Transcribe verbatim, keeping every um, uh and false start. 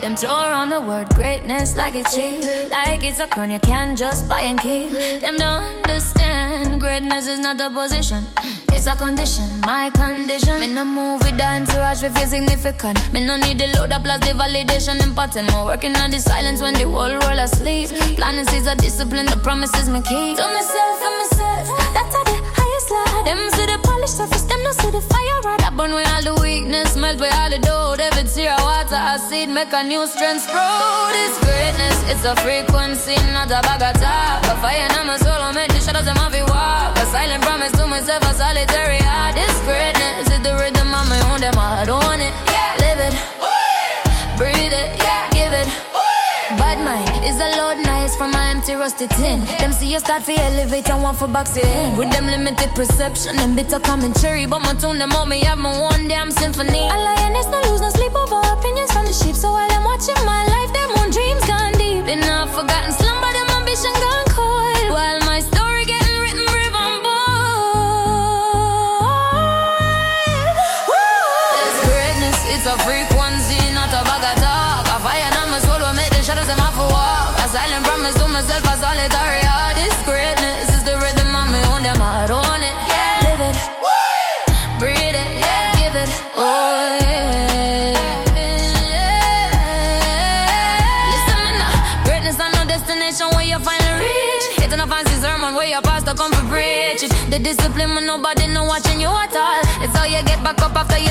Them throw around the word greatness like it's cheap, like it's a crown you can't just buy and keep. Them don't understand greatness is not a position, it's a condition, my condition. Me no move with the entourage we feel significant. Me no need the load up plus the validation important. More working on the silence when the whole world asleep. Planning seeds of discipline, the promises me keep. To myself and myself, that's how the highest lie. Them see the polished surface, them no see the fire right. I burn with all the weakness, melt with all the doubt. Every tear of water I seed, make a new strength sprout. It's greatness, it's a frequency, not a bag of talk. A fire in my soul, I make the shadows them have to walk. A silent promise to myself, a solitary heart. It's greatness, it's the rhythm of my own, them I don't want it, yeah. Live it, breathe it, yeah. Give it. Bad mind is a loud noise from my empty rusty tin. Them see you start to elevate and want for box it in. With them limited perception, them bitter commentary. But my tune them out, me have my one damn symphony. A lioness no lose, no sleep over opinions from the sheep. So while I'm watching my life, them own dreams gone deep. Been not forgotten, slumber, them ambition gone cold. While my story getting written brave on board. This greatness, it's a frequency, not a bag of talk. A fire on my soul will make the shadows them off a walk. A silent promise to myself, a solitary heart. This greatness is the rhythm of me own, them I don't want it, yeah. Live it, breathe it, yeah. Give it, oh yeah. Listen me now, greatness and no destination where you finally reach. It's a fancy sermon where your pastor come for preach it. The discipline when nobody know watching you at all. It's how you get back up after you